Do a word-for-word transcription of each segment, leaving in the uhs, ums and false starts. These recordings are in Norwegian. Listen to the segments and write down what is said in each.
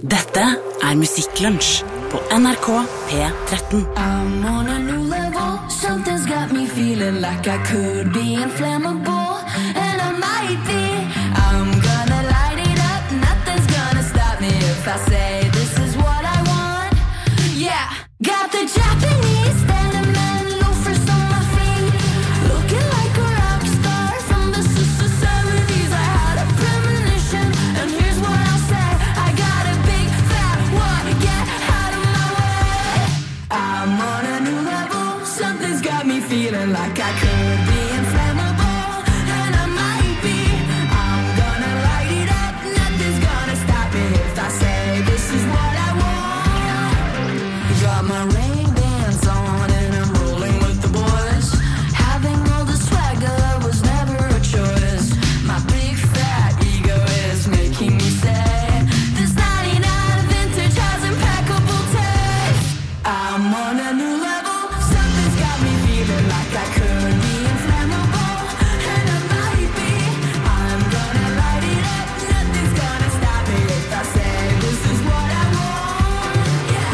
Dette er Musikklunsj på N R K P thirteen. I'm on a new level. Something's got me feeling like I could be inflammable. And I might be. I'm gonna light it up. Nothing's gonna stop me if I say this is what I want. Yeah, got the Japanese denim and loafers on my feet. Looking like a rock star from the seventies. I had a premonition, and here's what I'll say. I got a big fat one, get out of my way. I'm on a new level. Something's got me feeling like I could be inflammable. And I might be. I'm gonna light it up. Nothing's gonna stop me if I say this is what I want. Got my Ray-Bans on and I'm rolling with the boys. Having all the swagger was never a choice. My big fat ego is making me say this ninety-nine vintage has impeccable taste. I'm on a new level. Something's got me feeling like I could be inflammable. And I might be. I'm gonna light it up. Nothing's gonna stop me if I say this is what I want. Yeah.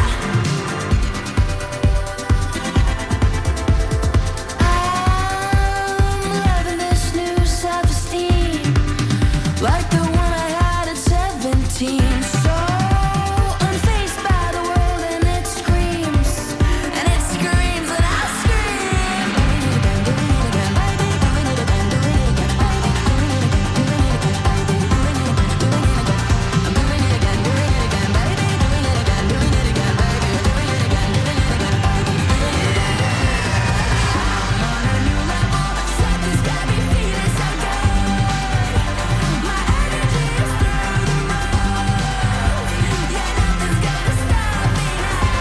I'm loving this new self-esteem, like the one I had at seventeen. So unfazed by the world and it screams, and it screams and I scream. Something's got me feeling so good. My energy is through the roof. Yeah, nothing's gonna stop me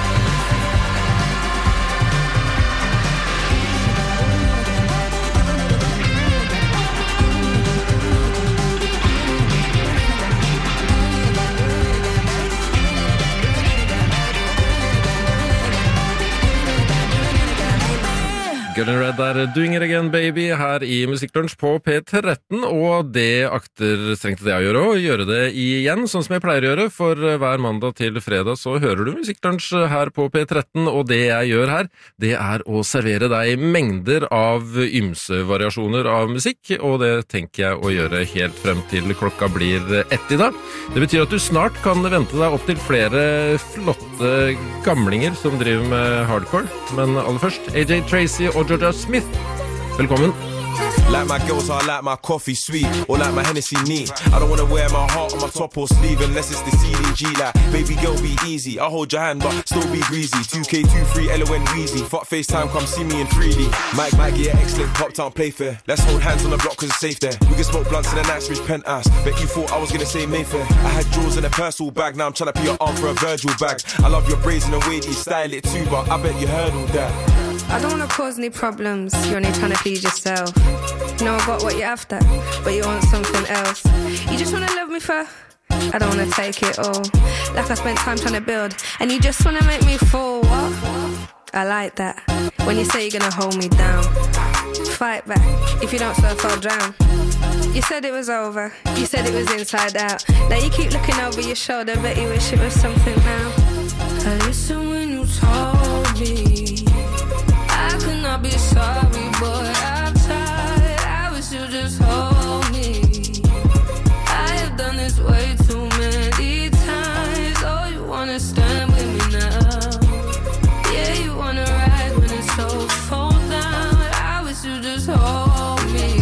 Girl in Red der, Doing It Again Baby, her i Musikklunsj på P thirteen, og det akter strengt til det jeg gjør også, gjøre det igjen, sånn som jeg pleier å gjøre, for hver mandag til fredag så hører du Musikklunsj her på P thirteen, og det jeg gjør her, det er å servere deg mengder av ymse variasjoner av musikk, og det tenker jeg å gjøre helt frem til klokka blir ett i dag. Det betyr at du snart kan vente deg opp til flere flotte gamlinger som driver med hardcore, men aller først, A J Tracy og Georgia Smith. Velkommen. Like my girls, I like my coffee sweet, or like my Hennessy neat. I don't wanna wear my heart on my top or sleeve unless it's the C D G. Like, baby girl, be easy. I'll hold your hand, but still be greasy. two K two three L O N Weezy. Fuck FaceTime, come see me in three D. Mike, Mike, yeah, excellent. Pop town, play fair. Let's hold hands on the block cause it's safe there. We can smoke blunts in the Knightsbridge penthouse. Bet you thought I was gonna say Mayfair. I had jewels in a personal bag, now I'm trying to put your arm for a Virgil bag. I love your braids and the way that you style it too, but I bet you heard all that. I don't wanna cause any problems, you're only trying to please yourself. You know I got what you're after, but you want something else. You just wanna love me for, I don't wanna take it all. Like I spent time trying to build, and you just wanna make me fall, what? I like that, when you say you're gonna hold me down. Fight back, if you don't surf I'll drown. You said it was over, you said it was inside out. Now you keep looking over your shoulder, bet you wish it was something now. I listen when you told me I could not be sorry, boy, I've tried. I wish you just hold me. I have done this way too many times. Oh, you wanna stand with me now. Yeah, you wanna ride when it's so fall down. I wish you just hold me.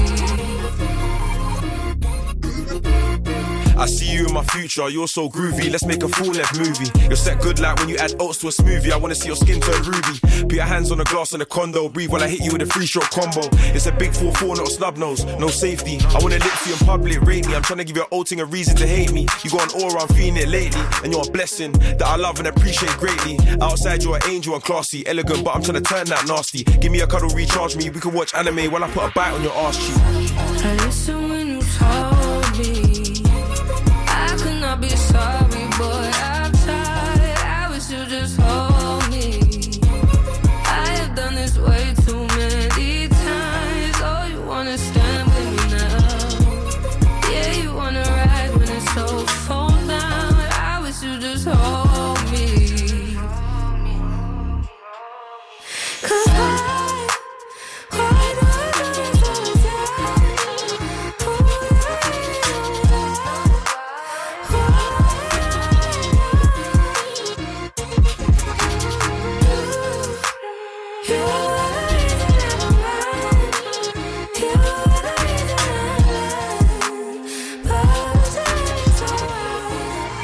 I see you in my future, you're so groovy. Let's make a full-length movie. You're set good like when you add oats to a smoothie. I wanna see your skin turn ruby. Put your hands on the glass in the condo. Breathe while I hit you with a free-shot combo. It's a big four four, not a snub nose, no safety. I wanna lips you in public, rate me. I'm trying to give your old thing a reason to hate me. You got an aura, I'm feeling it lately. And you're a blessing that I love and appreciate greatly. Outside you're an angel and classy, elegant, but I'm trying to turn that nasty. Give me a cuddle, recharge me. We can watch anime while I put a bite on your ass cheek. I listen when you told me I could not be sorry, boy, I've tried. I wish you just hold me. I have done this way too many times. Oh, you wanna stand with me now. Yeah, you wanna ride when it's so fall down. I wish you just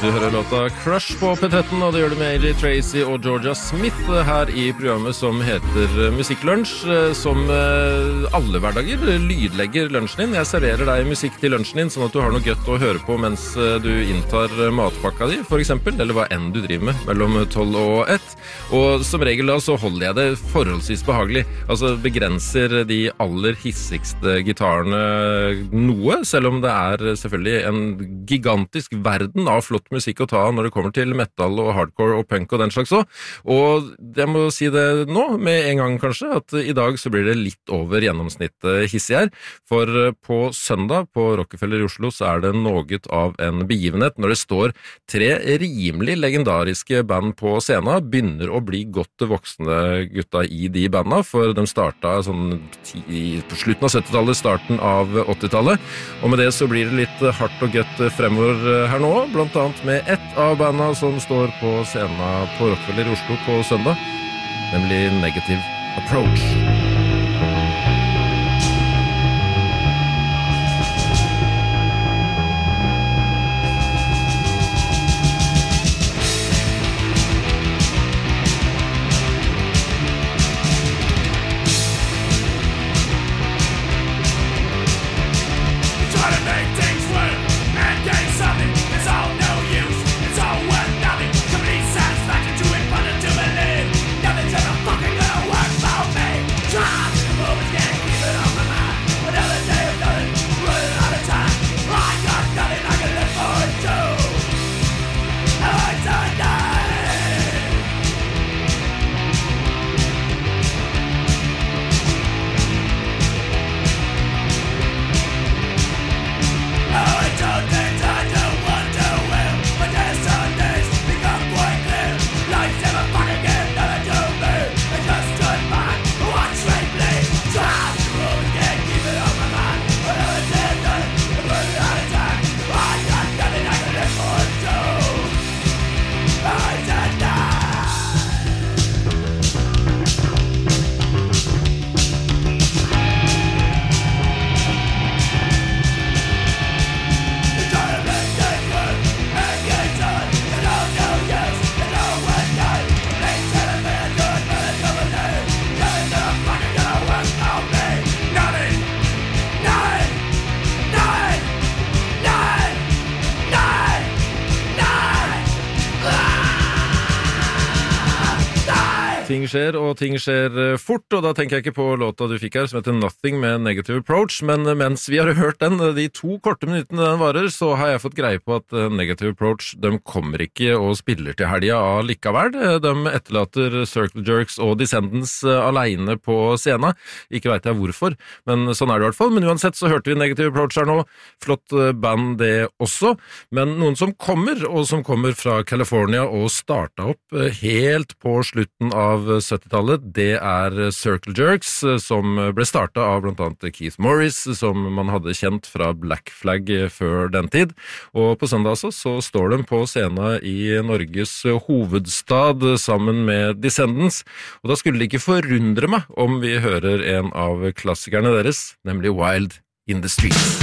Du hører låta Crush på P tretten, og det gjør du med Ailey Tracy og Georgia Smith her i programmet som heter Musikklunsj, som alle hverdager lydlegger lunsjen din. Jeg serverer deg musikk til lunsjen din, sånn at du har noe gøtt å høre på mens du inntar matpakka di, for eksempel, eller hva enn du driver med, mellom tolv og ett. Og som regel da så holder jeg det forholdsvis behagelig, altså begrenser de aller hissigste gitarene noe, selv om det er selvfølgelig en gigantisk verden av flott musikk å ta når det kommer til metal og hardcore og punk og den slags også. Og jeg må si det nå, med en gang kanskje, at i dag så blir det litt over gjennomsnittet hissig her, for på søndag på Rockefeller i Oslo så er det noget av en begivenhet når det står tre rimelig legendariske band på scenen, begynner å bli godt voksne gutta i de bandene, for de startet sånn ti, på slutten av syttitallet, starten av åttitallet, og med det så blir det litt hardt og gøtt fremover her nå, blant annet med ett av bandene som står på scenen på Rockefeller i Oslo på søndag, nemlig Negative Approach. Ting skjer, og ting skjer fort, og da tenker jeg ikke på låta du fikk her, som heter Nothing med Negative Approach, men mens vi har hørt den, de to korte minuttene den varer, så har jeg fått greie på at Negative Approach, de kommer ikke og spiller til helga allikevel. De etterlater Circle Jerks og Descendants alene på scenen. Ikke vet jeg hvorfor, men sånn er det i hvert fall. Men uansett så hørte vi Negative Approach her nå. Flott band det også. Men noen som kommer, og som kommer fra California og startet opp helt på slutten av syttitallet, det er Circle Jerks, som ble startet av blant annet Keith Morris, som man hadde kjent fra Black Flag før den tid. Og på søndag altså, så står de på scenen i Norges hovedstad sammen med Descendants, og da skulle det ikke forundre meg om vi hører en av klassikerne deres, nemlig Wild in the Streets.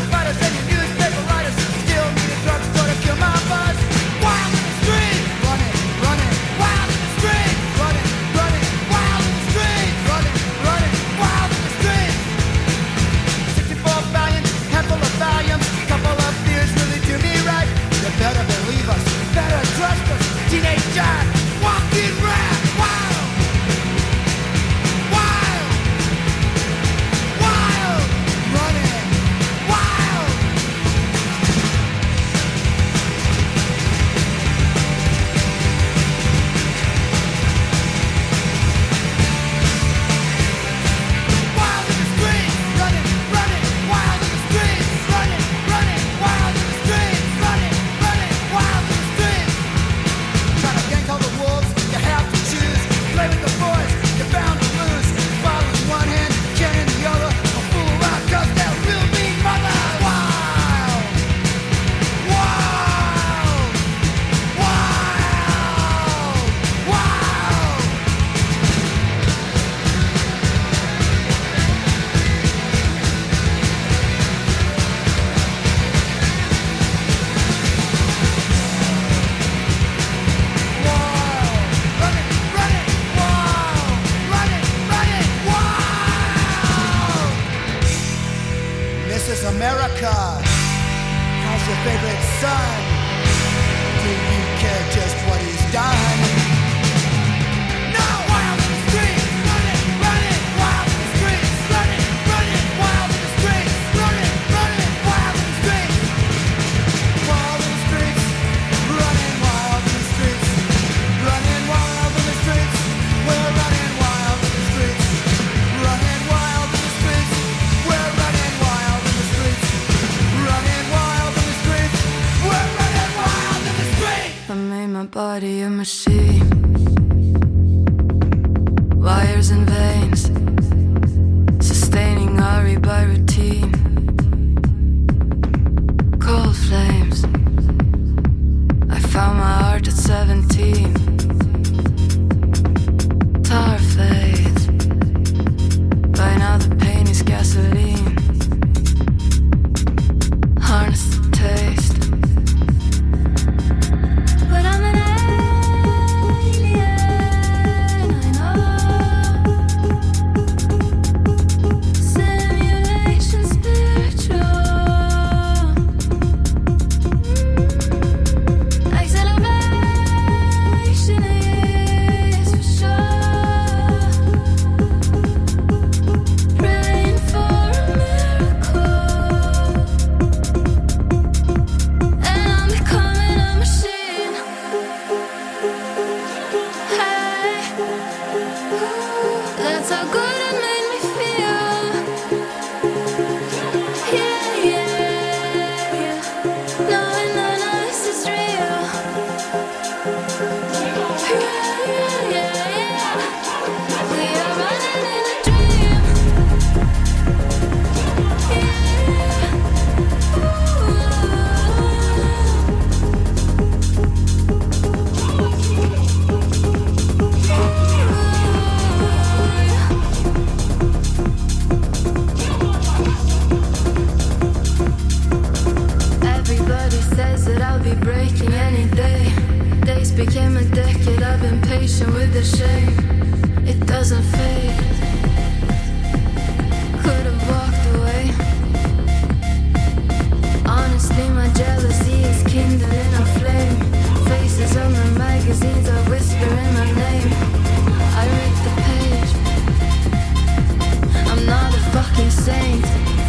Running fires and veins, sustaining Ari by routine. Cold flames, I found my heart at seventeen. Tar fades, by now the pain is gasoline. Harness the taste, but I'm an alien, I know. Simulation spiritual, acceleration is for sure. Praying for a miracle, and I'm becoming a machine. Hey, that's how good it made me feel. Yeah, yeah, yeah. Knowing none of this is real. Yeah, yeah, yeah, yeah. We are running in a dream. Everybody says that I'll be breaking any day. Days became a decade, I've been patient with the shame. It doesn't fade. Could've walked away. Honestly, my jealousy is kindling a flame. Faces on the magazines are whispering my name. I read the page. I'm not a fucking saint.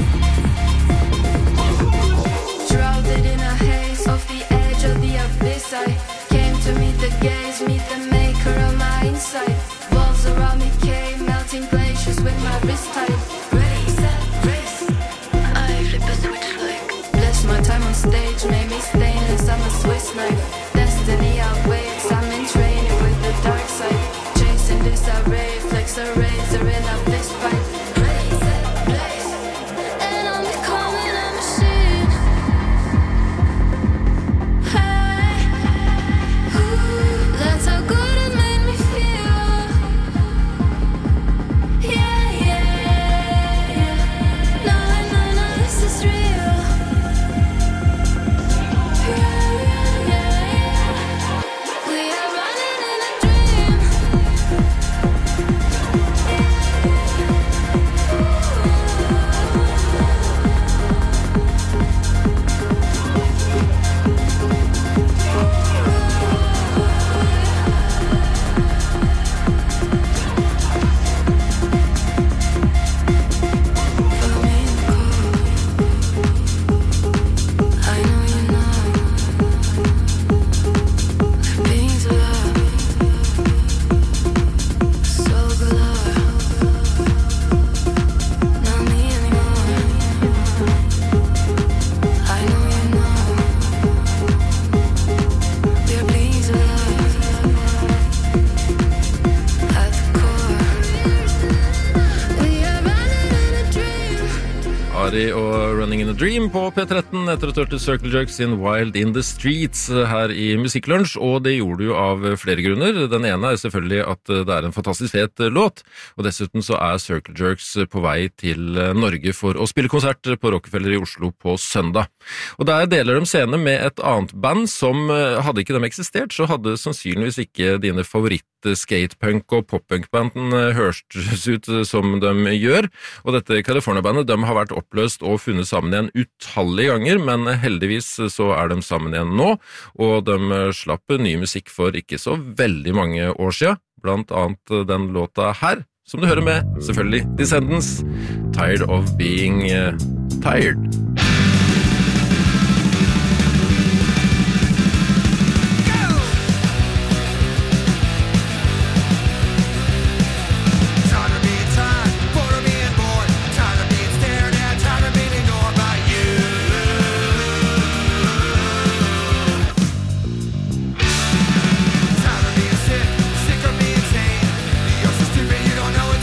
Shrouded in a haze, off the edge of the abyss, I came to meet the gaze, meet the maker of my insight. Walls around me came, melting glaciers with my wrist tight. Ready, set, race. I flip a switch like bless my time on stage, made me stainless, I'm a Swiss knife. Destiny outweighs, I'm in training with the dark side. Chasing this array, flex a razor in a fist fight. Ready, set, blaze. And I'm becoming a machine. Hey, ooh, that's how good it made me feel. Yeah, yeah, yeah. Knowing none of this is real. Yeah, yeah, yeah, yeah. We are running in a dream. Follow me in the cold. I know you know. Beings of love, soul galore. Not me anymore. I know you know. We're beings of love at the core. We are running in a dream. Ari og Running in a Dream på P tretten etter å hørte Circle Jerks sin Wild in the Streets her i Musikklunsj, og det gjorde du av flere grunner. Den ene er selvfølgelig at det er en fantastisk fet låt, og dessuten så er Circle Jerks på vei til Norge for å spille konsert på Rockefeller i Oslo på søndag. Og der deler de scene med et annet band som, hadde ikke de eksistert, så hadde sannsynligvis ikke dine favoritt-skatepunk- og pop-punk-banden hørstes ut som de gjør, og dette California-bandet, de har vært oppløst og funnet sammen igjen utallige ganger, men heldigvis så er de sammen igjen nå, og de slapp ny musikk for ikke så veldig mange år siden, blant annet den låta her, som du hører med, selvfølgelig, Descendants, Tired of Being uh, Tired. Sick of being sane. You're so stupid you don't know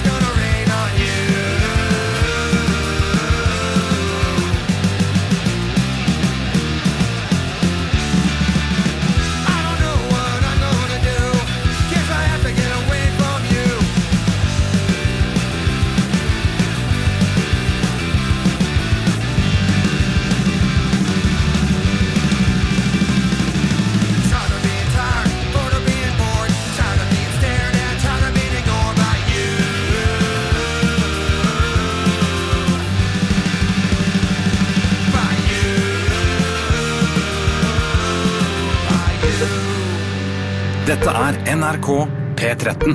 Dette er N R K P thirteen.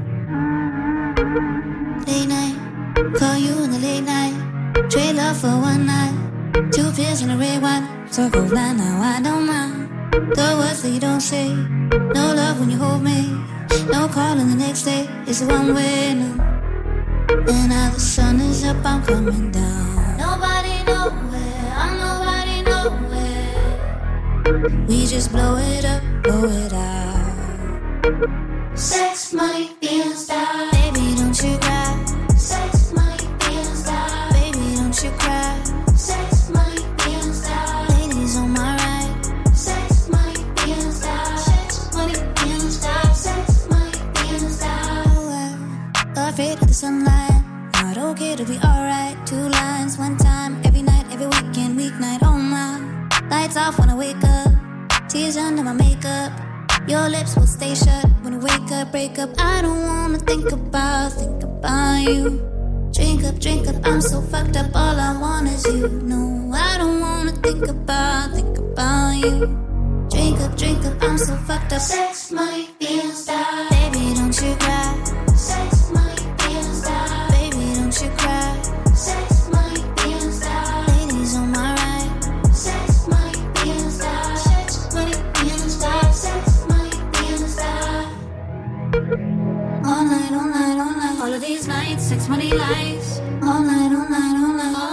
Late night, call you in the late night. Trade love for one night. Two pills and a red wine. Circle blind now, I don't mind. The words that you don't say. No love when you hold me. No calling the next day. It's a one way now. And now the sun is up, I'm coming down. Nobody nowhere, I'm nobody nowhere. We just blow it up, blow it out. Sex, money, being style. Baby, don't you cry. Sex, money, being style. Baby, don't you cry. Sex, money, being style. Ladies on my right. Sex, money, being style. Sex, money, being style. Sex, money, being style. Oh, I'm afraid of the sunlight. Not okay to be alright. Two lines, one time, every night, every weekend, weeknight. Oh my, lights off when I wake up. Tears under my makeup. Your lips will stay shut when you wake up, break up. I don't wanna think about, think about you. Drink up, drink up, I'm so fucked up. All I want is you. No, I don't wanna think about, think about you. Drink up, drink up, I'm so fucked up. Sex, money, being style. Baby, don't you cry. Sex, money, being style. Baby, don't you cry. Sex, money, being style. Ladies on my right. Sex, money, being style. Sex, money, being style. Sex, money, being style. All night, all night, all night. All of these nights, sex, money, lies. All night, all night, all night. Oh.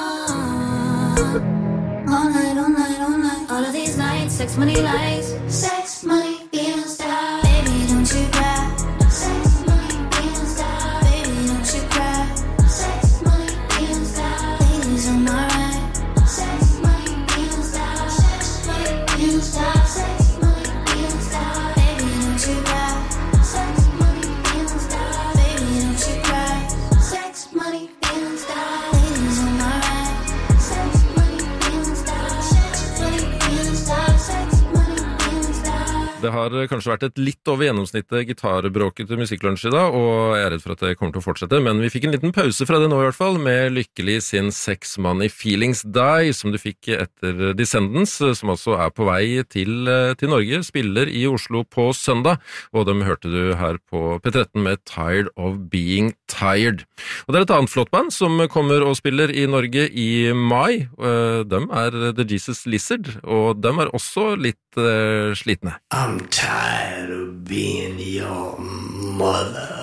All night, all night, all night. All of these nights, sex, money, lies. Sex, money, being style. Baby, don't you cry. Sex, money, being style. Baby, don't you cry. Sex, money, being style. Ladies on my right. Sex, money, being style. Sex, money, being style. Sex, money, being style. Baby, don't you cry. Sex, money, being style. Baby, don't you cry. Sex, money, being style. Ladies on my right. Sex, money, being style. Sex, money, being style. Sex, money, being style. Det har kanskje vært et litt over gjennomsnittet gitarbråkete musikklunsj i dag, og jeg er redd for at det kommer til å fortsette, men vi fikk en liten pause fra det nå i hvert fall, med Lykkelig sin Sex Money Feelings Die, som du fikk etter Descendants, som altså er på vei til, til Norge, spiller i Oslo på søndag, og dem hørte du her på P thirteen med Tired of Being Tired. Og det er et annet flott band som kommer og spiller i Norge i mai. Dem er The Jesus Lizard, og dem er også litt uh, slitne. I'm tired of being your mother.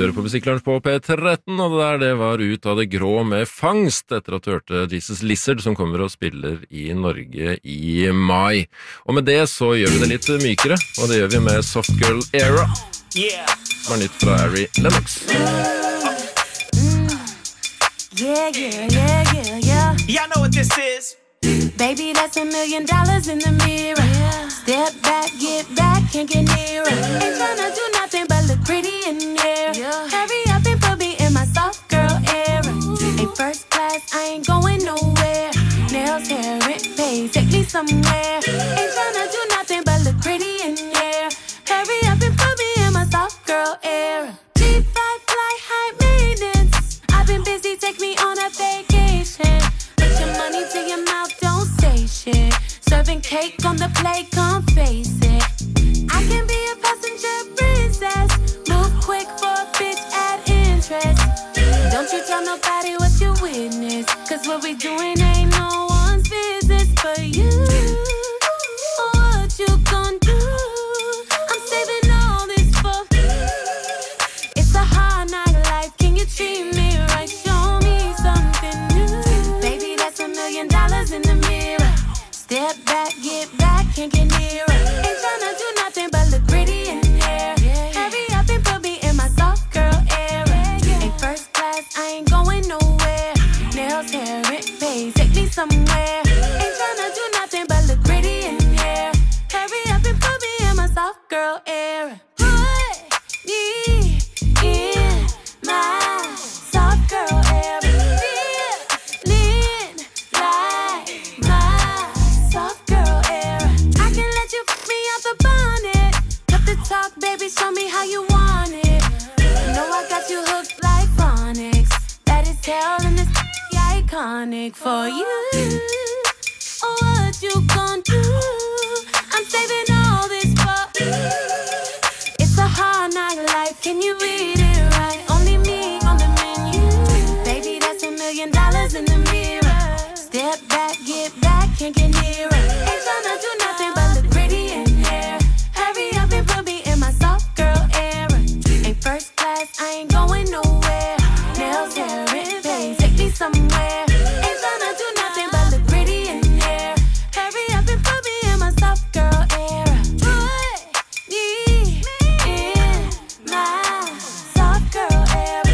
hører på Musikklunsj på P tretten, og det der det var Ut av det grå med Fangst, etter at du hørte Jesus Lizard, som kommer og spiller i Norge i mai. Og med det så gjør vi det litt mykere, og det gjør vi med Soft Girl Era, som er nytt fra Ari Lennox. Yeah, yeah, yeah, yeah, yeah. Y'all know what this is. Baby, that's a million dollars in the mirror. Yeah. Step back, get back, can't get nearer. Ain't tryna do nothing but look pretty in here. Yeah. Hurry up and put me in my soft girl era. Ain't first class, I ain't going nowhere. Nails, hair, rent, pay, take me somewhere. Ain't tryna do nothing but look pretty in here. Hurry up and put me in my soft girl era. Deep five fly, high maintenance. I've been busy, take me on a vacation. Put your money to your mouth, don't say shit. Serving cake on the plate, come face it. I can be a passenger princess. Move quick for a bitch, add interest. Don't you tell nobody what you witness, cause what we doing ain't no one's business but you. What you gon' do? I'm saving all this for. It's a hard night life, can you treat me right? Show me something new. Baby, that's a million dollars in the mirror. Step back, get back, can't get nearer. Ain't tryna do nothing but look pretty in here. Hurry up and put me in my soft girl era. Ain't first class, I ain't going nowhere. Nails, hair, rent, pay, take me somewhere. Ain't tryna do nothing but look pretty in here. Hurry up and put me in my soft girl era. Put me in my soft girl era. Feeling like my soft girl era. I can let you fuck me out the bonnet. Cut the talk, baby, show me how you want it. You know I got you hooked like phonics. That is hell and it's iconic for you. Oh, what you gon' do? I'm saving all this for. It's a hard night life, can you read it right? Only me on the menu. Baby, that's a million dollars in the mirror. Step back, get back, can't get nearer. Ain't tryna do nothing but look pretty in here. Hurry up and put me in my soft girl era. Ain't first class, I ain't going nowhere. Nails, hair, rent, pay, take me somewhere. Ain't tryna do nothing but look pretty in here. Hurry up and put me in my soft girl era. Put me in my soft girl era.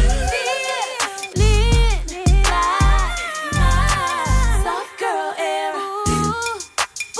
Feeling like my soft girl era. Ooh,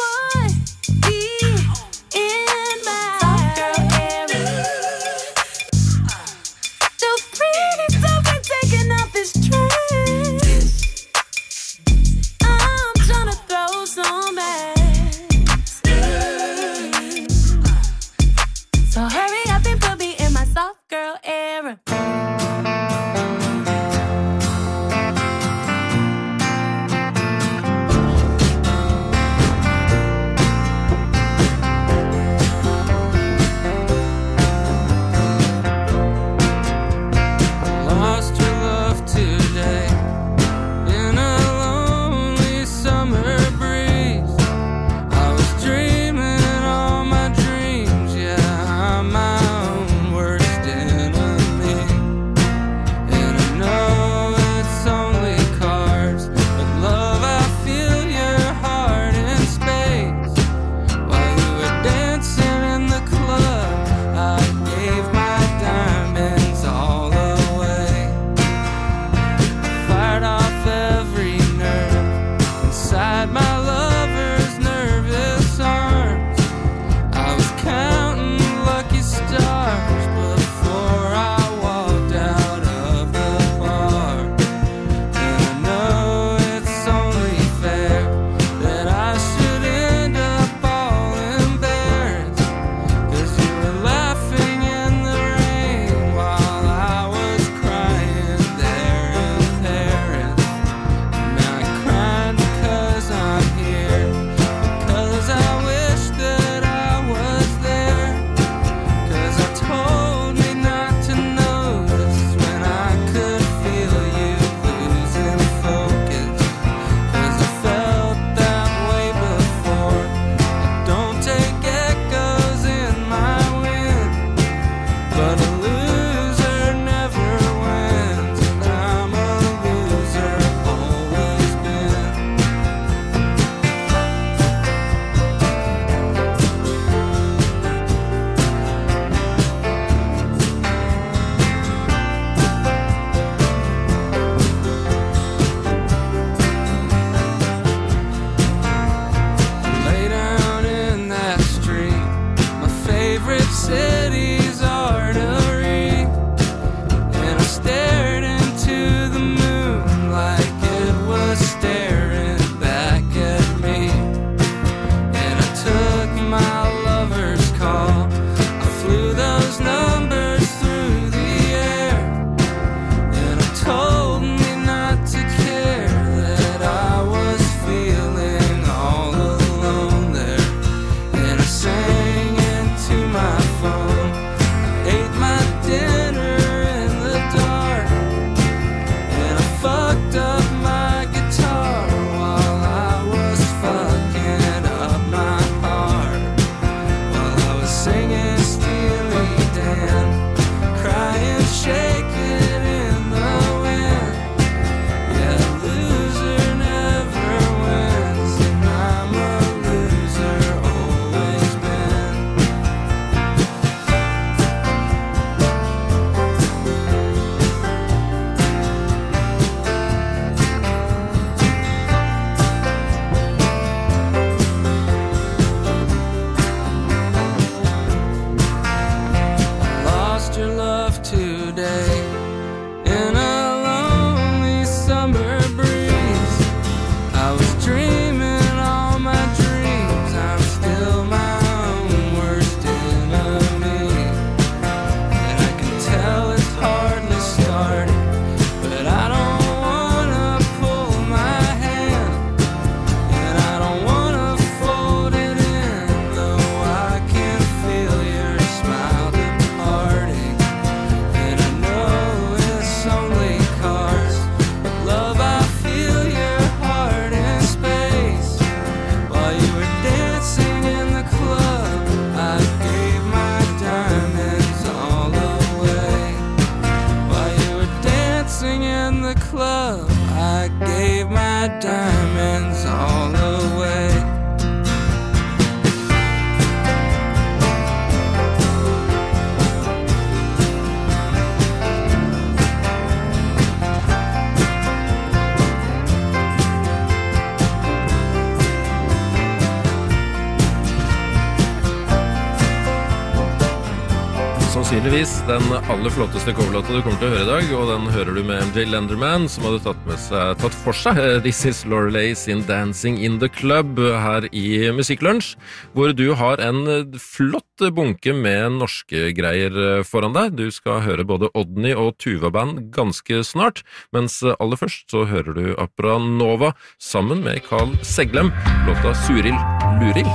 sannsynligvis den aller flotteste coverlåta du kommer til å høre i dag, og den hører du med M J Lenderman, som hadde tatt, med seg, tatt for seg This is Lorelei sin Dancing in the Club her i Musikklunsj, hvor du har en flott bunke med norske greier foran deg. Du skal høre både Odny og Tuva Band ganske snart, mens aller først så hører du Opera Nova sammen med Carl Seglem, låta Suril Luril.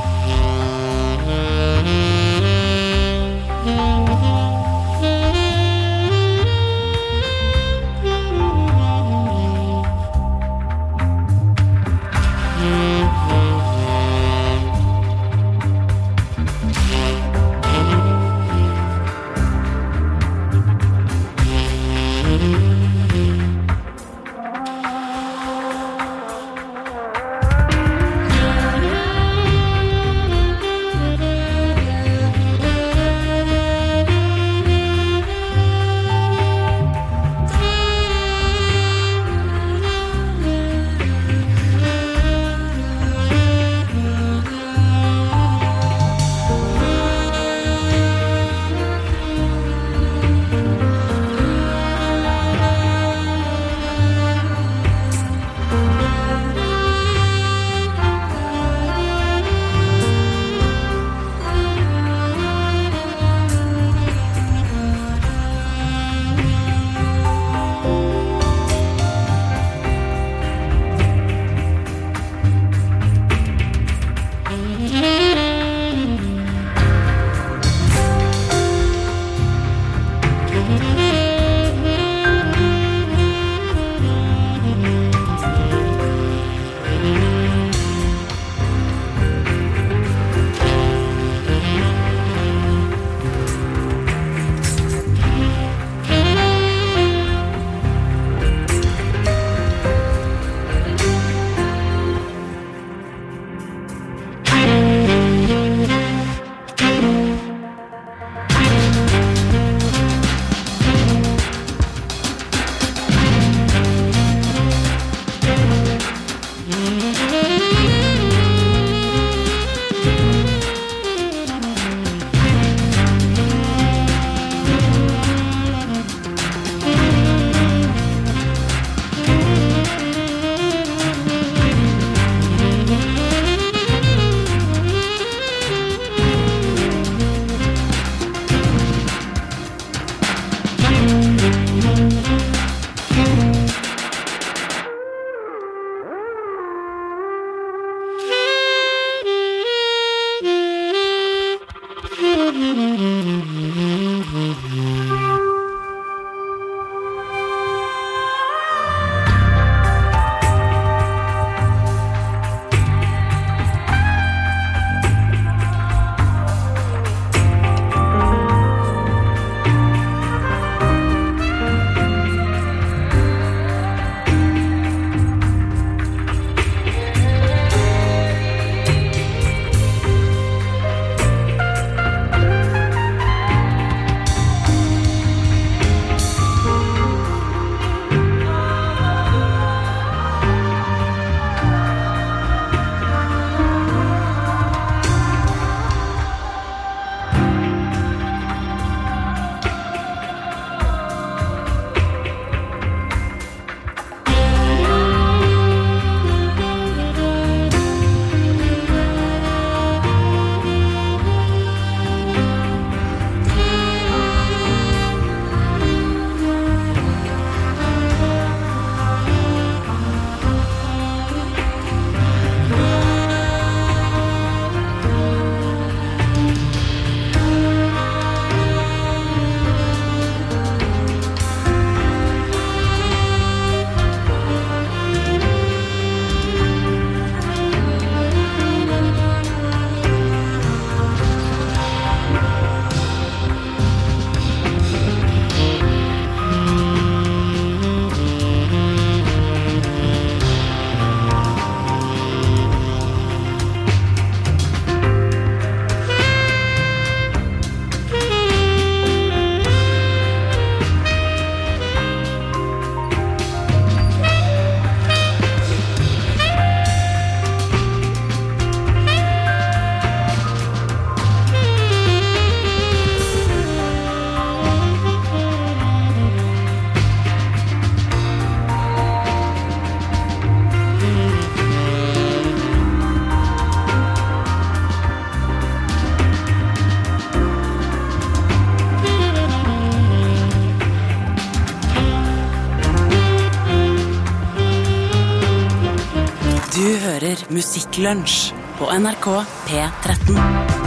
Musikklunsj på N R K P tretten.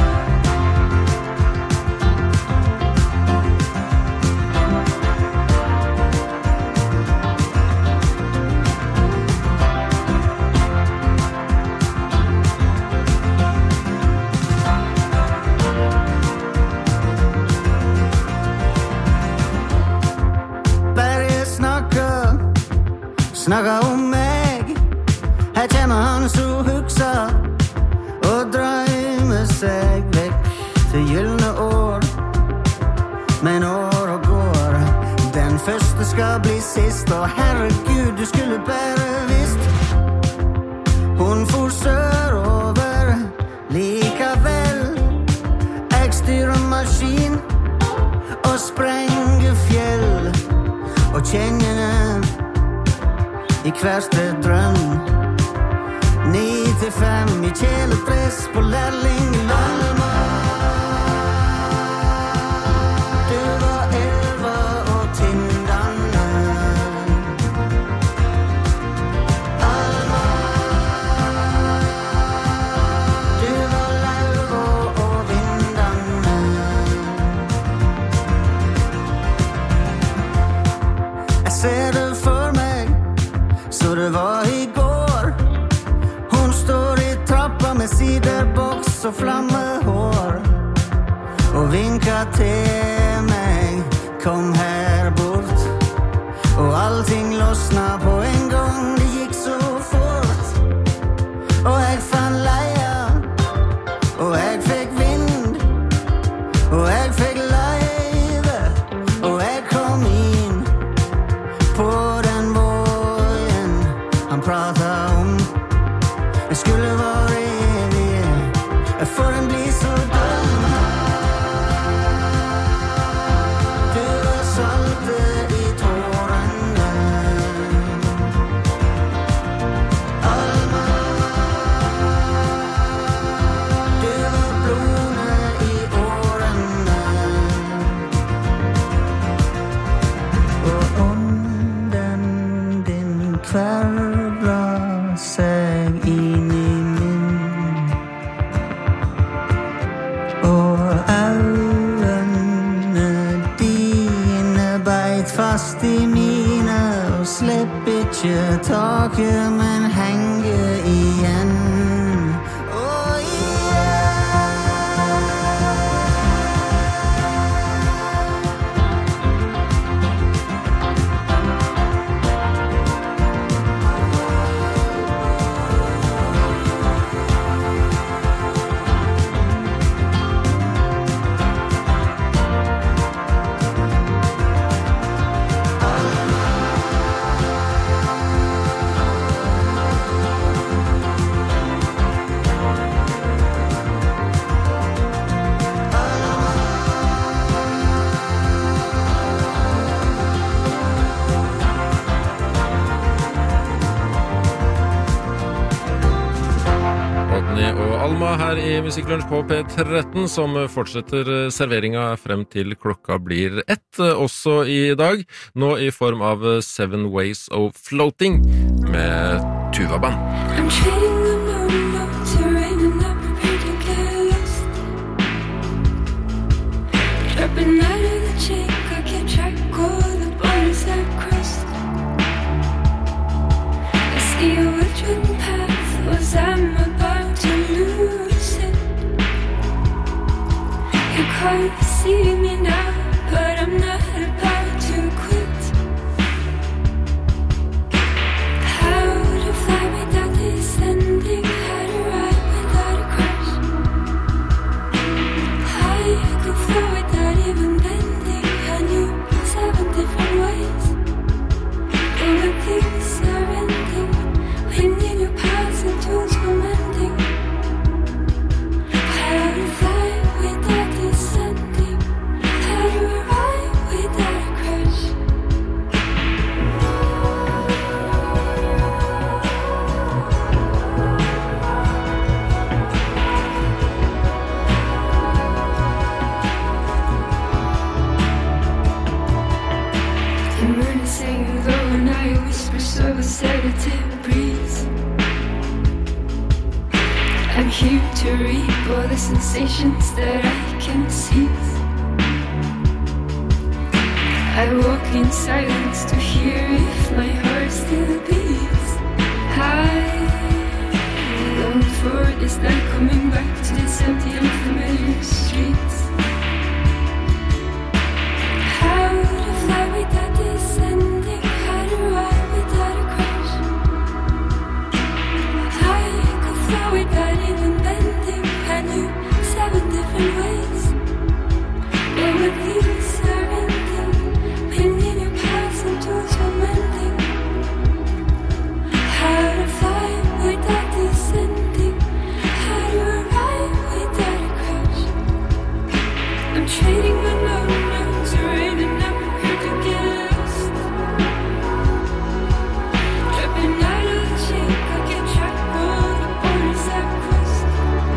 Snakka om meg. Her kommer han så huksa og drømmer seg vekk til gyllene år. Men år og går, den første skal bli sist. Og herregud, du skulle bare visst. Hun for sørover likevel. Jeg styrer maskin og sprenger fjell. Og kjennene I hverste drøm. Ni til fem I kjeledress på lærling Alma. Du var elva og tindane. Alma. Du var lauva og vindane. Jeg ser det for meg så det var I går. Hun står I trappa med siderboks og flammehår og vinker til meg. Kom her bort. Og allting losna på en gang. Det gikk så fort. Og jeg fann leia. Og jeg fikk vind. Og jeg fikk leive. Og jeg kom inn på den vågen han prater om. Jeg skulle være evig, for den blir så dum. Du var saltet I tårene. Alma. Du var blodet I årene. Og ånden din kvervla seg inn I min. Og øynene dine beit fast I mine. Og slipp ikke taket, men henger igjen. Og Alma her I Musikklunsj på P tretten, som fortsetter serveringa frem til klokka blir ett, også I dag, nå I form av Seven Ways of Floating med Tuva Band. I'm trading the no-no terrain and I'm prepared to get lost. Dropping out of the check, I can't track all the bodies I crossed. I see a wooden path, was I'm about to lose it. You can't see me now, but I'm not about to quit. How to fly without descending, how to ride without a crash. How you can flow without even bending. I knew seven different ways. All the things are ending. We need your paths and tools for mending. How to fly without descending, how to I'm here to reap all the sensations that I can see. I walk in silence to hear if my heart still beats. I long for this night coming back to this empty unfamiliar streets. How to fly without descending, how to ride without a crash. I could fly without even bending, I knew seven different ways. But with these are ending, bending your paths and tools for mending. How to fly without descending, how to arrive without a crash. I'm trading unknown unknowns, raining up here to get lost. Dropping out of the ship, I get trapped on the borders I've crossed.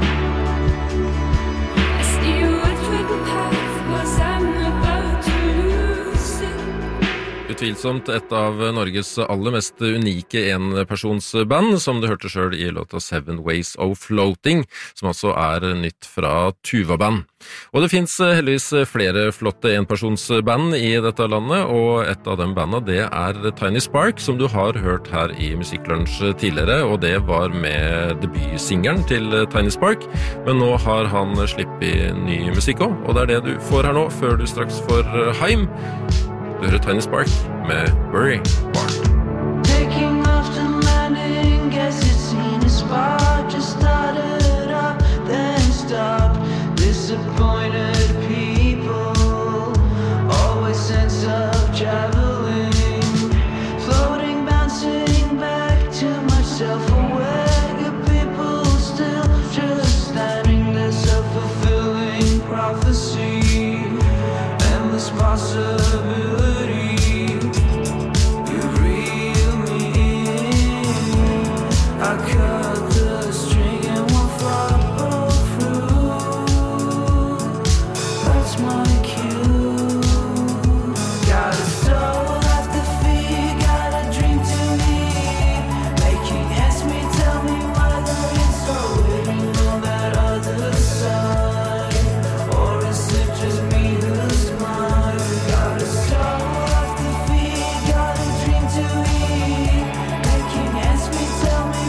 I see a wide-written path, was I'm about to lose it. Utvilsomt et av Norges aller mest unike enpersonsband, som du hørte selv i låta Seven Ways of Floating, som altså er nytt fra Tuva-band. Og det finnes heldigvis flere flotte enpersonsband i dette landet, og et av dem bandene det er Tiny Spark, som du har hørt her i Musikklunsj tidligere, og det var med debutsingeren til Tiny Spark, men nå har han slippet ny musikk også, og det er det du får her nå, før du straks får Heim. Du hører Tiny Spark med Bury Part. Taking off the landing, guess it's seen a spark. Just started up, then stopped. Disappointed people, always sense of traveling. Floating, bouncing back to myself aware. Good people still just standing there, self-fulfilling prophecy. Endless possibility. I cut the string and one follow through. That's my cue. Got a soul after feet, got a dream to meet. Making hands me, tell me whether it's all waiting on that other side, or is it just me who's mine? Got a soul after feet, got a dream to meet. Making hands me, tell me.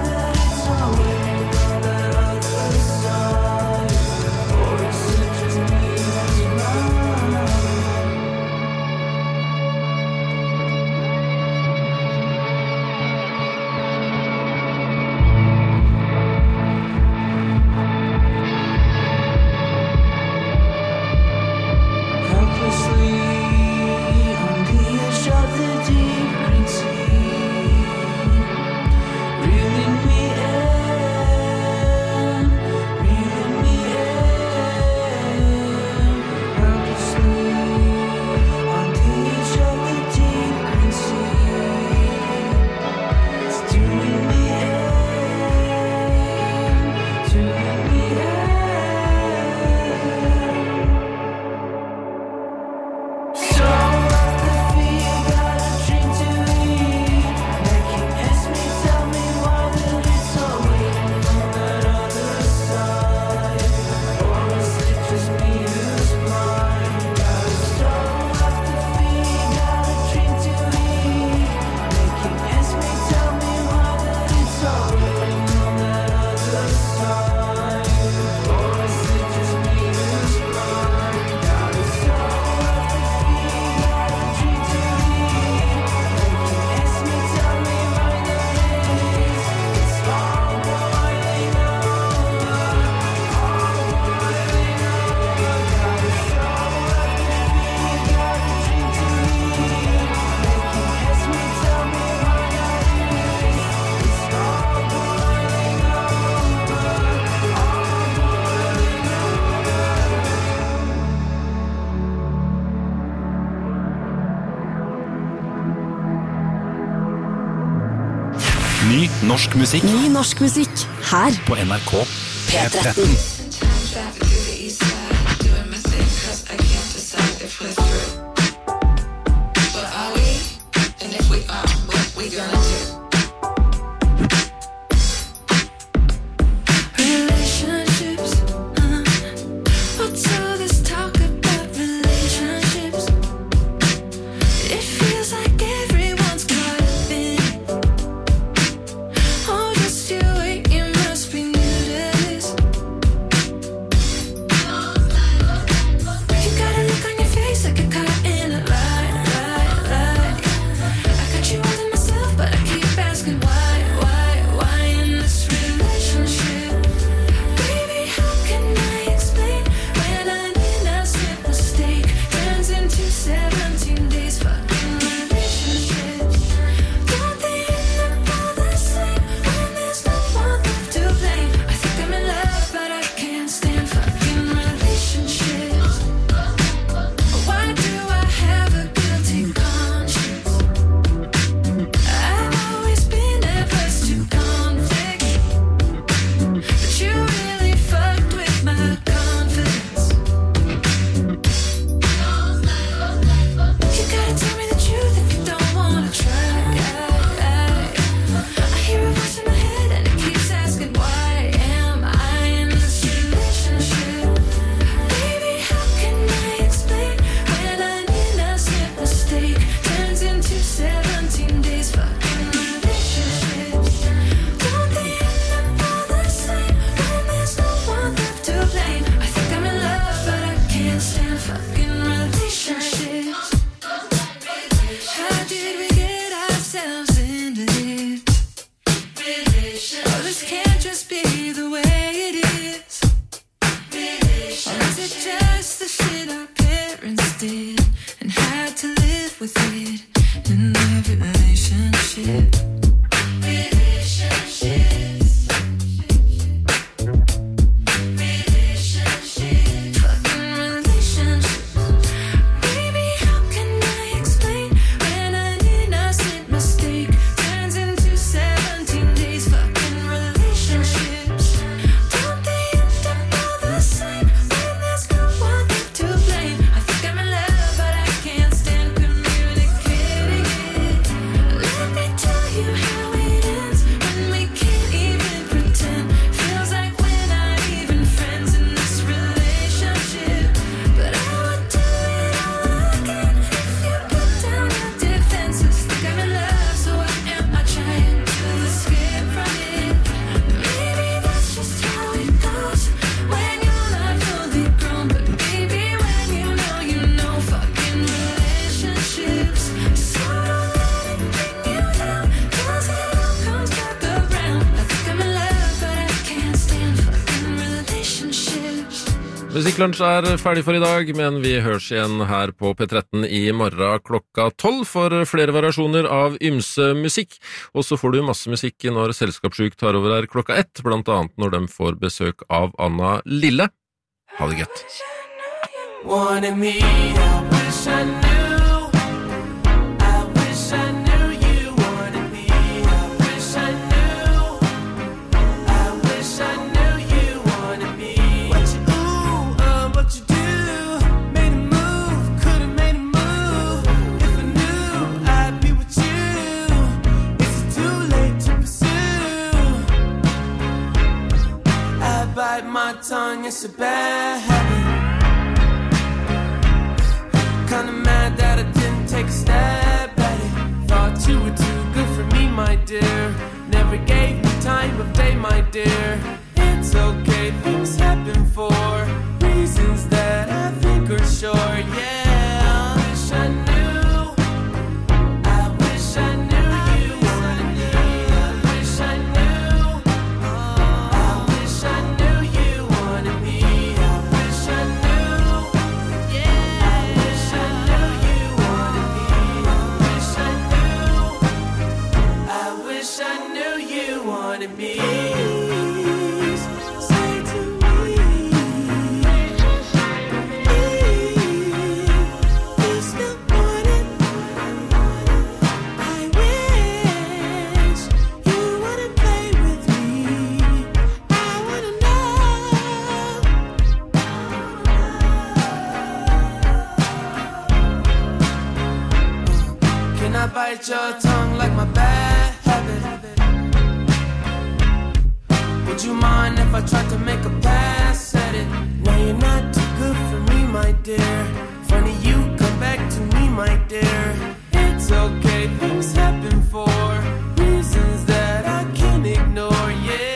Ny norsk musikk. Ny norsk musikk her på N R K P tretten. Musikklunsj er ferdig for i dag, men vi høres igjen her på P tretten i morgen klokka tolv for flere variasjoner av ymse musikk. Og så får du masse musikk når Selskapssjuk tar over her klokka ett, blant annet når de får besøk av Anna Lille. Ha det gøtt. Wanted me, I wish I knew, I wish I knew you wanted me, I wish I knew, I wish I knew you wanted me. What you ooh, uh, what you do, made a move, could've made a move, if I knew I'd be with you, is it too late to pursue? I bite my tongue, it's a bad habit. Kinda mad that I didn't take a stab at it. Thought you were too good for me, my dear. Never gave me time of day, my dear. It's okay, things happen for reasons that I think are sure, yeah. I wish I knew, I wish I knew you wanted me. I wish I knew, I wish I knew you wanted me. I wish I knew, yeah. I wish I knew you wanted me. I wish I knew, I wish I knew you wanted me. Say to me, you still want it. I wish you wanna play with me. I wanna know. Can I bite your tongue like my bad habit? Would you mind if I tried to make a pass at it? Now you're not too good for me, my dear. Funny you come back to me, my dear. It's okay, things happen for reasons that I can't ignore, yeah.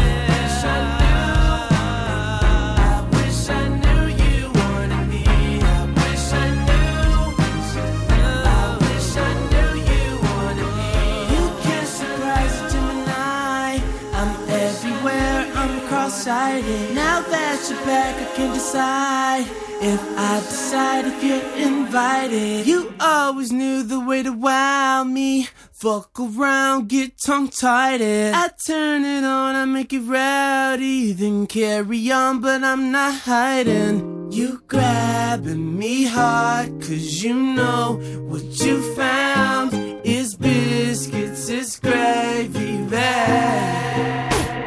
I wish I knew you wanted me. I wish I knew, I wish I knew you wanted me. You can't surprise a Gemini. I'm everywhere, I'm cross-sighted. Now that you're back, I can decide if I decide if you're invited. You always knew the way to wow me. Fuck around, get tongue-tied. I turn it on, I make it rowdy. Then carry on, but I'm not hiding. You grabbing me hard, cause you know what you found is biscuits, it's gravy bag.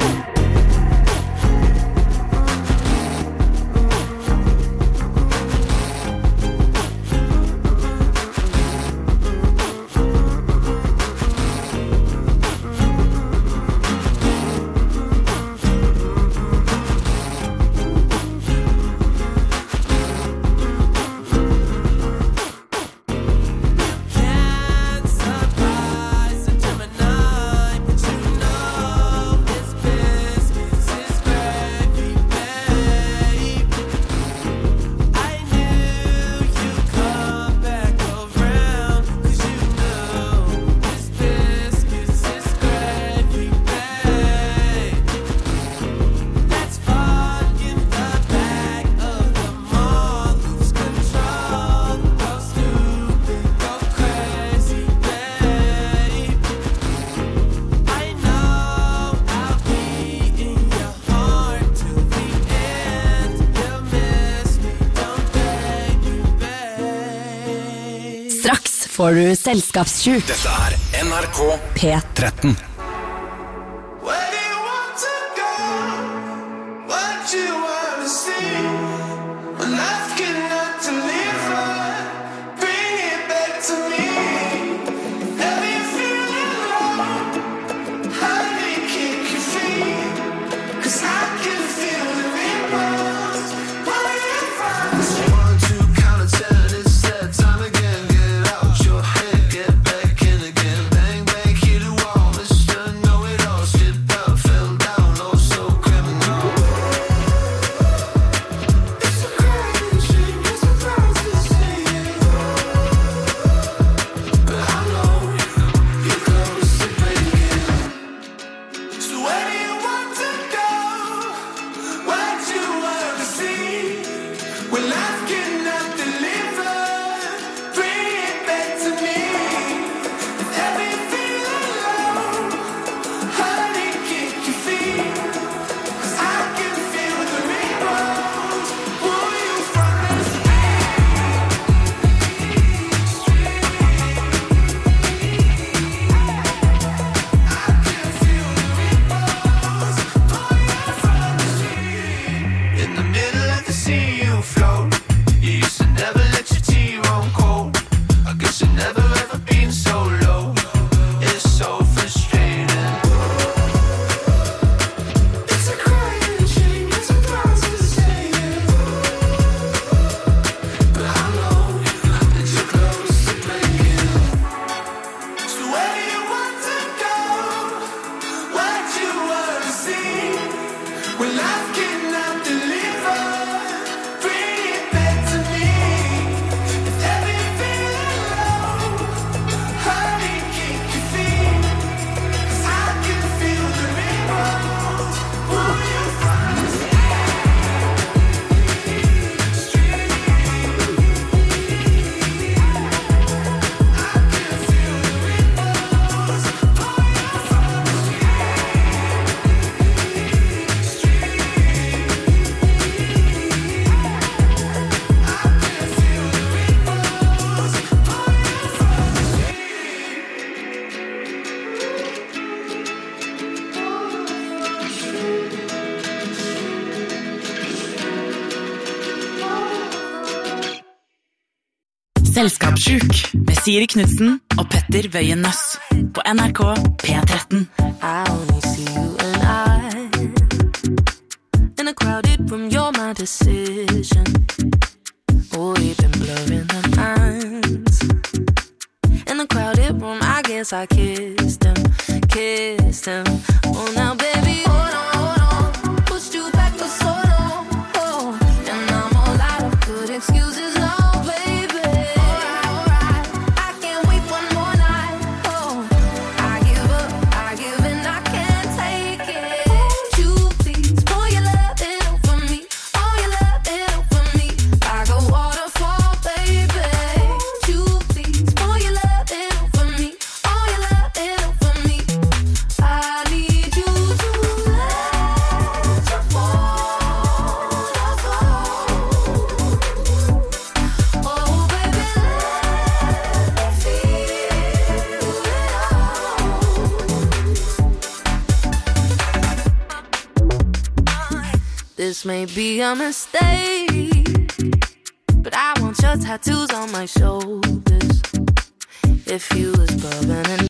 Can't surprise a Gemini, but you know it's biscuits, it's gravy, babe. I knew you'd come back around, cause you know it's biscuits, it's gravy, babe. Let's fuck in the back of the mall, lose control, go stupid, go crazy, babe. I know I'll be in your heart till the end. You'll miss me, don't beg you, babe. Straks får du Selskapssjuk. Dette er N R K P tretten. Where do you want to go? What you wanna see? When life cannot deliver, bring it back to me. Have you feeling low? How do you kick your feet? 'Cause I can feel the ripples. Where you from? One, two, count to ten, it's that time again. Get out your head, get back in again. Bang, bang, hit the wall, Mister Know-It-All. Slipped up, fell down, oh so criminal. Selskapssjuk med Siri Knudsen og Petter Wøien Nøss på N R K P tretten. I only see you and I in a crowded room, you're my decision. Oh, we've been blurring the lines in a crowded room, I guess I kissed him, kissed him. Oh, now baby, hold on, hold on, pushed you back for so long, oh, and I'm all out of good excuses now. This may be a mistake, but I want your tattoos on my shoulders. If you was bourbon and